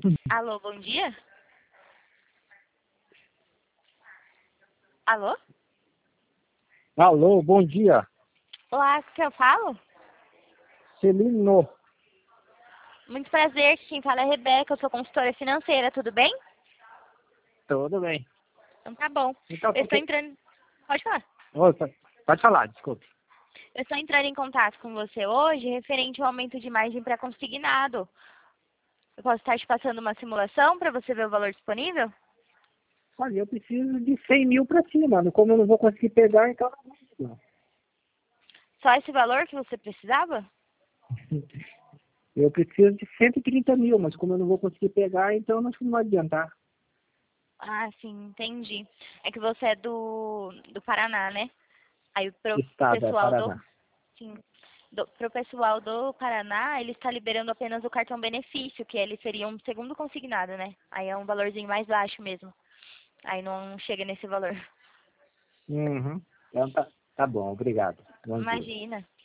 Alô, bom dia? Alô? Alô, bom dia. Olá, que eu falo? Celino. Muito prazer, quem fala é a Rebeca, eu sou consultora financeira, tudo bem? Tudo bem. Então tá bom. Então, Eu estou entrando... Pode falar. pode falar, desculpe. Eu estou entrando em contato com você hoje referente ao aumento de margem para consignado. Eu posso estar te passando uma simulação para você ver o valor disponível? Olha, eu preciso de 100 mil para cima. Como eu não vou conseguir pegar, então não. Só esse valor que você precisava? Eu preciso de 130 mil, mas como eu não vou conseguir pegar, então acho que não vai adiantar. Ah, sim, entendi. É que você é do Paraná, né? Aí pro Estado é pessoal do... Paraná. Sim. Pro pessoal do Paraná, ele está liberando apenas o cartão benefício, que ele seria um segundo consignado, né? Aí é um valorzinho mais baixo mesmo. Aí não chega nesse valor. Uhum. Então tá bom, obrigado. Bom dia. Imagina.